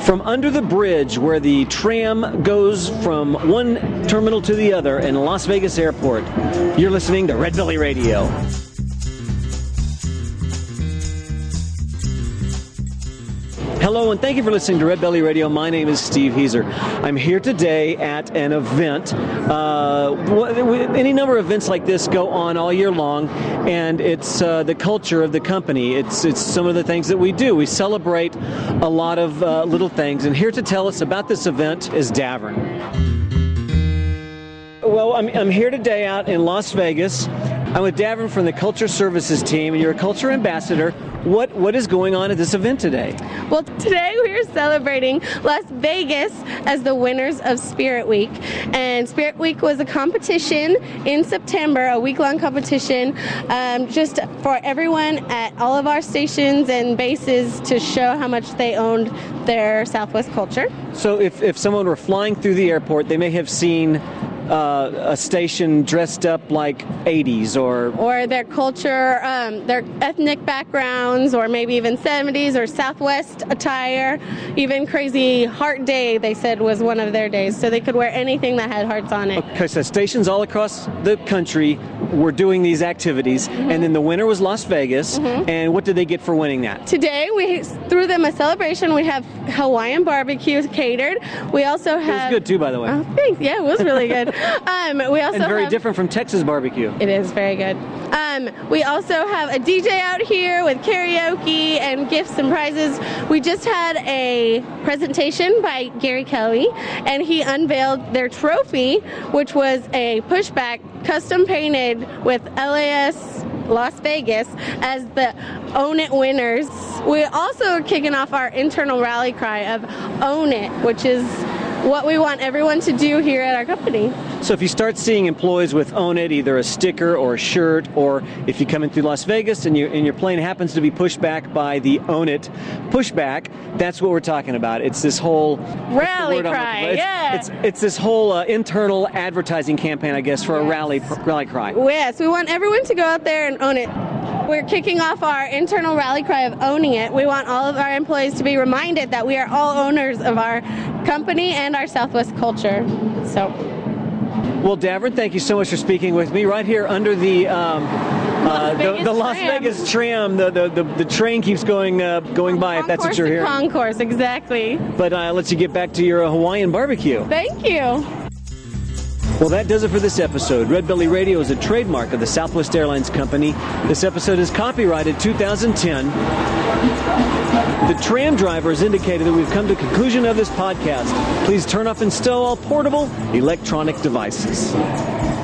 From under the bridge where the tram goes from one terminal to the other in Las Vegas Airport, you're listening to Red Belly Radio. Hello, and thank you for listening to Red Belly Radio. My name is Steve Heiser. I'm here today at an event. Any number of events like this go on all year long, and it's the culture of the company. It's some of the things that we do. We celebrate a lot of little things, and here to tell us about this event is Davern. Well, I'm here today out in Las Vegas. I'm with Davern from the Culture Services team, and you're a culture ambassador. What is going on at this event today? Well, today we are celebrating Las Vegas as the winners of Spirit Week. And Spirit Week was a competition in September, a week-long competition, just for everyone at all of our stations and bases to show how much they owned their Southwest culture. So if someone were flying through the airport, they may have seen a station dressed up like 80s or their culture, their ethnic backgrounds, or maybe even 70s or Southwest attire. Even Crazy Heart Day, they said, was one of their days, so they could wear anything that had hearts on it. Okay, so stations all across the country were doing these activities, and then the winner was Las Vegas. And what did they get for winning that? Today we threw them a celebration. We have Hawaiian barbecue catered. We also have... It was good too, by the way. Oh, thanks. Yeah, it was really good. We also and very different from Texas barbecue. It is very good. We also have a DJ out here with karaoke and gifts and prizes. We just had a presentation by Gary Kelly, and he unveiled their trophy, which was a pushback custom painted with LAS Las Vegas as the Own It winners. We also are kicking off our internal rally cry of Own It, which is what we want everyone to do here at our company. So if you start seeing employees with Own It, either a sticker or a shirt, or if you come in through Las Vegas and your plane happens to be pushed back by the Own It pushback, that's what we're talking about. It's this whole rally cry. It's this whole internal advertising campaign, I guess, for a rally cry. Yes, we want everyone to go out there and own it. We're kicking off our internal rally cry of owning it. We want all of our employees to be reminded that we are all owners of our company and our Southwest culture. Well, Davern, thank you so much for speaking with me right here under the Las Vegas tram. The train keeps going by. If that's what you're hearing. Concourse, exactly. But I'll let you get back to your Hawaiian barbecue. Thank you. Well, that does it for this episode. Red Belly Radio is a trademark of the Southwest Airlines Company. This episode is copyrighted 2010. The tram driver has indicated that we've come to the conclusion of this podcast. Please turn off and stow all portable electronic devices.